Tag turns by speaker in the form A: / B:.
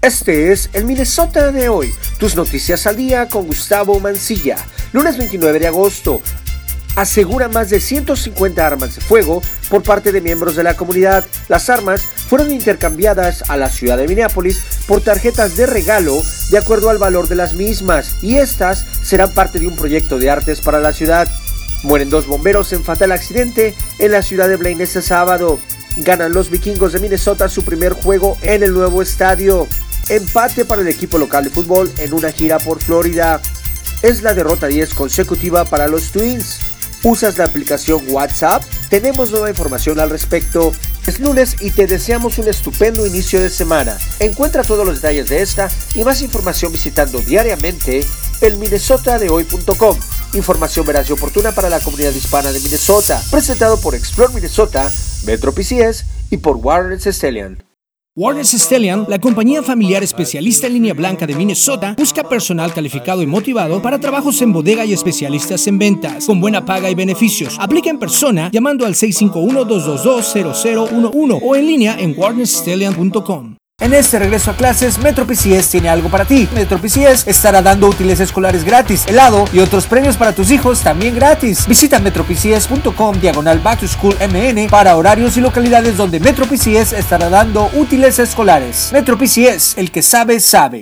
A: Este es el Minnesota de hoy. Tus noticias al día con Gustavo Mancilla. Lunes 29 de agosto. Asegura más de 150 armas de fuego por parte de miembros de la comunidad. Las armas fueron intercambiadas a la ciudad de Minneapolis por tarjetas de regalo de acuerdo al valor de las mismas, y estas serán parte de un proyecto de artes para la ciudad. Mueren 2 bomberos en fatal accidente en la ciudad de Blaine este sábado. Ganan los vikingos de Minnesota su primer juego en el nuevo estadio. Empate para el equipo local de fútbol en una gira por Florida. Es la derrota 10 consecutiva para los Twins. ¿Usas la aplicación WhatsApp? Tenemos nueva información al respecto. Es lunes y te deseamos un estupendo inicio de semana. Encuentra todos los detalles de esta y más información visitando diariamente el minnesotadehoy.com. Información veraz y oportuna para la comunidad hispana de Minnesota. Presentado por Explore Minnesota, Metro PCS y por Warren Stellian.
B: Warren Stellian, la compañía familiar especialista en línea blanca de Minnesota, busca personal calificado y motivado para trabajos en bodega y especialistas en ventas, con buena paga y beneficios. Aplica en persona llamando al 651-222-0011 o en línea en warrenstellian.com.
A: En este regreso a clases, Metro PCS tiene algo para ti. Metro PCS estará dando útiles escolares gratis, helado y otros premios para tus hijos también gratis. Visita metropcs.com/Back to School MN para horarios y localidades donde Metro PCS estará dando útiles escolares. Metro PCS, el que sabe, sabe.